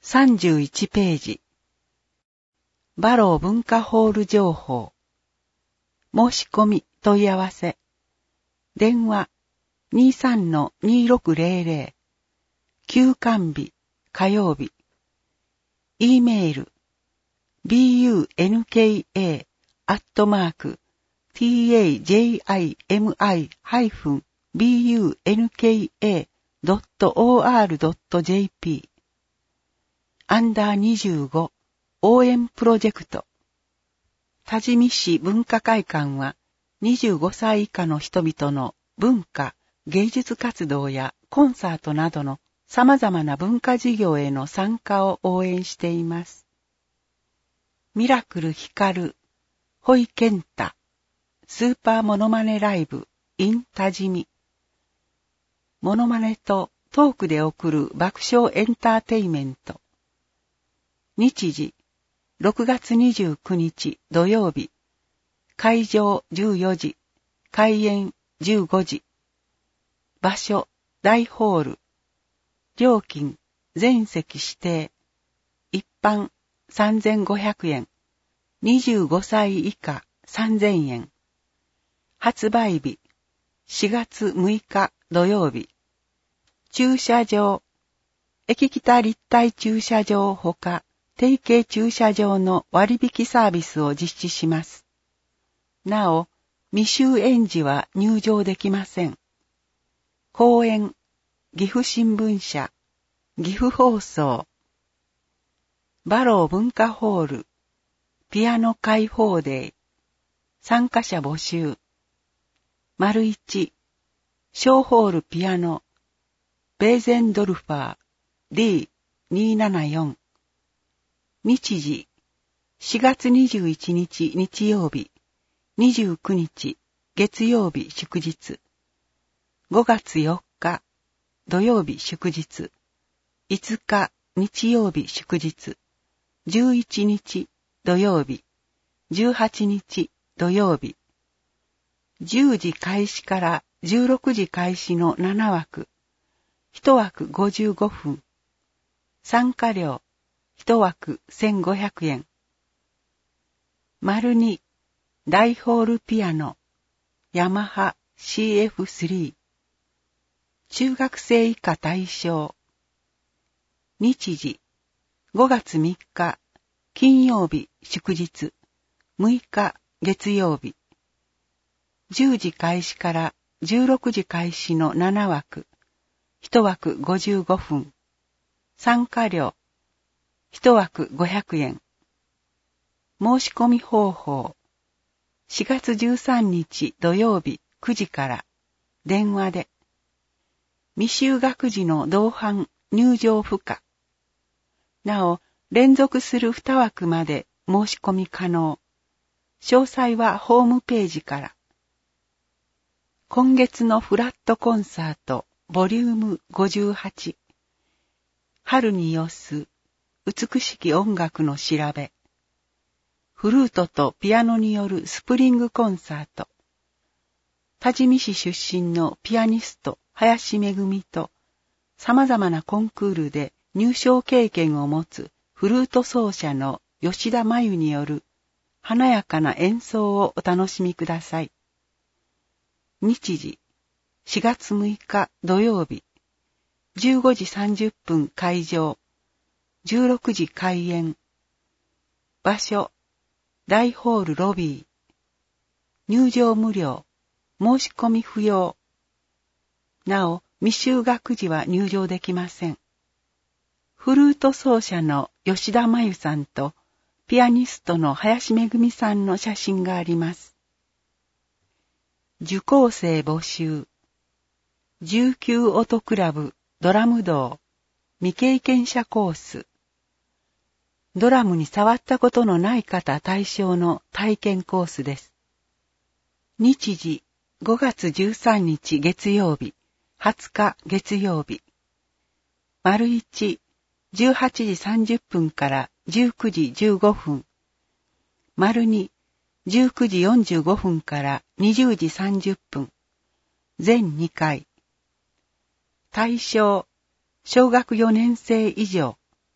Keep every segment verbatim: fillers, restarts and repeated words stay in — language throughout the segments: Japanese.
さんじゅういちページ。バロー文化ホール情報。申し込み問い合わせ。電話 にじゅうさんのにじゅうろくぜろぜろ。休館日火曜日。E メール ビーユーエヌケーエー アットマーク ティーエージェイアイエムアイ ハイフン ビーユーエヌケーエー ドット オーアール ドット ジェーピー アンダーにじゅうご応援プロジェクト。多治見市文化会館はにじゅうごさい以下の人々の文化、芸術活動やコンサートなどの様々な文化事業への参加を応援しています。ミラクル光る、ホイケンタ、スーパーモノマネライブ in 多治見。モノマネとトークで送る爆笑エンターテイメント。日時、ろくがつにじゅうくにち土曜日。会場じゅうよじ、開演じゅうごじ。場所、大ホール。料金、全席指定。一般、さんぜんごひゃくえん。にじゅうごさい以下、さんぜんえん。発売日、しがつむいか土曜日。駐車場、駅北立体駐車場ほか、定型駐車場の割引サービスを実施します。なお、未就園児は入場できません。公演、岐阜新聞社、岐阜放送。バロー文化ホール、ピアノ開放デー。参加者募集。丸一、小ホールピアノ、ベーゼンドルファー ディーにひゃくななじゅうよん。日時、しがつにじゅういちにち日曜日、にじゅうくにち月曜日祝日、ごがつよっか土曜日祝日、いつか日曜日祝日、じゅういちにち土曜日、じゅうはちにち土曜日、じゅうじ開始からじゅうろくじ開始のななわく、いちわくごじゅうごふん、参加料、一枠せんごひゃくえん。丸に、大ホールピアノ、ヤマハ シーエフスリー。中学生以下対象。日時、ごがつみっか、金曜日祝日、むいか月曜日。じゅうじ開始からじゅうろくじ開始のななわく、一枠ごじゅうごふん。参加料、一枠ごひゃくえん。申し込み方法。しがつじゅうさんにち土曜日くじから電話で。未就学児の同伴入場不可。なお、連続するにわくまで申し込み可能。詳細はホームページから。今月のフラットコンサートボリュームごじゅうはち。春によす美しき音楽の調べ。フルートとピアノによるスプリングコンサート。多治見市出身のピアニスト林めぐみと様々なコンクールで入賞経験を持つフルート奏者の吉田真由による華やかな演奏をお楽しみください。日時、しがつむいか土曜日、じゅうごじさんじゅっぷん開場、じゅうろくじ開演。場所、大ホールロビー。入場無料、申し込み不要。なお、未就学児は入場できません。フルート奏者の吉田真由さんと、ピアニストの林めぐみさんの写真があります。受講生募集。じゅうきゅう音クラブドラム道未経験者コース。ドラムに触ったことのない方対象の体験コースです。日時、ごがつじゅうさんにち月曜日、はつか月曜日。丸一、じゅうはちじさんじゅっぷんからじゅうくじじゅうごふん。丸二、じゅうくじよんじゅうごふんからにじゅうじさんじゅっぷん。全にかい。対象、小学よねんせい以上。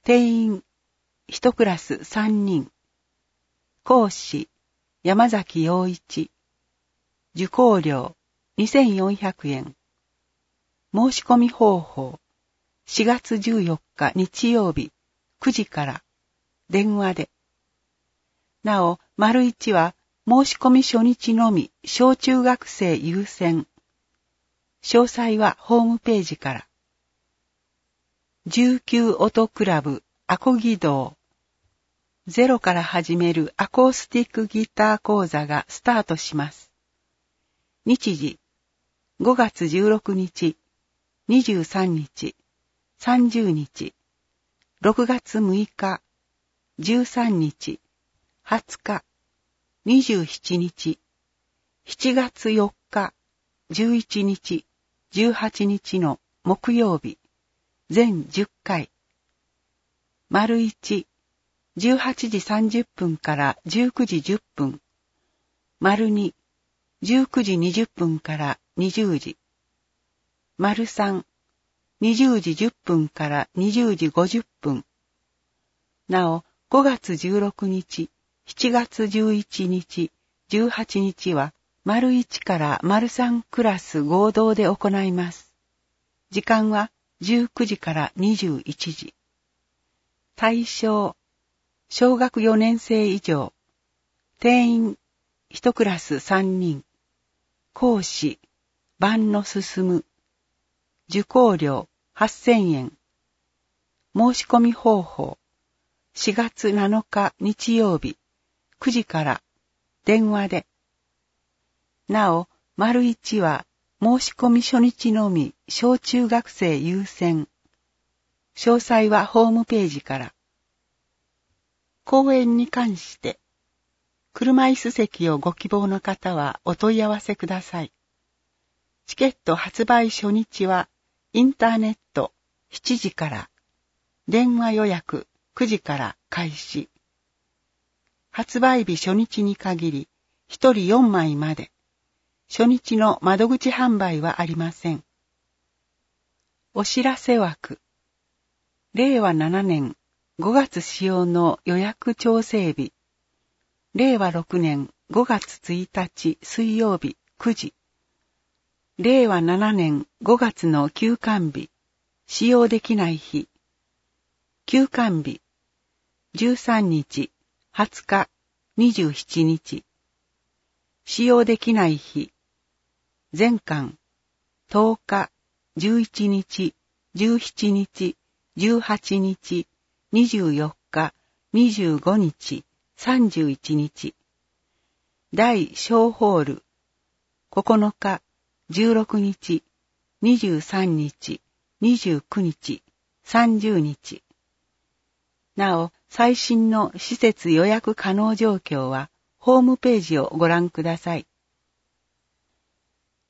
定員一クラス三人。講師山崎陽一。受講料にせんよんひゃくえん。申し込み方法しがつじゅうよっか日曜日くじから電話で。なお、丸一は申し込み初日のみ小中学生優先。詳細はホームページから。じゅうきゅう音クラブアコギ道。ゼロから始めるアコースティックギター講座がスタートします。日時、ごがつじゅうろくにち、にじゅうさんにち、さんじゅうにち、ろくがつむいか、じゅうさんにち、はつか、にじゅうしちにち、しちがつよっか、じゅういちにち、じゅうはちにちの木曜日、全じゅっかい。丸一、じゅうはちじさんじゅっぷんからじゅうくじじゅっぷん。丸二、じゅうくじにじゅっぷんからにじゅうじ。丸三、にじゅうじじゅっぷんからにじゅうじごじゅっぷん。なお、ごがつじゅうろくにち、しちがつじゅういちにち、じゅうはちにちは、丸一から丸三クラス合同で行います。時間はじゅうくじからにじゅういちじ。対象、小学よねん生以上。定員、一クラス三人。講師、番の進む。受講料はっせんえん。申し込み方法。しがつなのか日曜日、くじから電話で。なお、丸一は申し込み初日のみ小中学生優先。詳細はホームページから。講演に関して、車椅子席をご希望の方はお問い合わせください。チケット発売初日はインターネットしちじから、電話予約くじから開始。発売日初日に限りひとりよんまいまで、初日の窓口販売はありません。お知らせ枠。れいわななねんごがつ使用の予約調整日。れいわろくねんごがつついたち水曜日くじ。れいわななねんごがつの休館日。使用できない日。休館日。じゅうさんにち、はつか、にじゅうしちにち。使用できない日。全館。とおか、じゅういちにち、じゅうしちにち、じゅうはちにち、にじゅうよっか、にじゅうごにち、さんじゅういちにち。大小ホール。ここのか、じゅうろくにち、にじゅうさんにち、にじゅうくにち、さんじゅうにち。なお、最新の施設予約可能状況は、ホームページをご覧ください。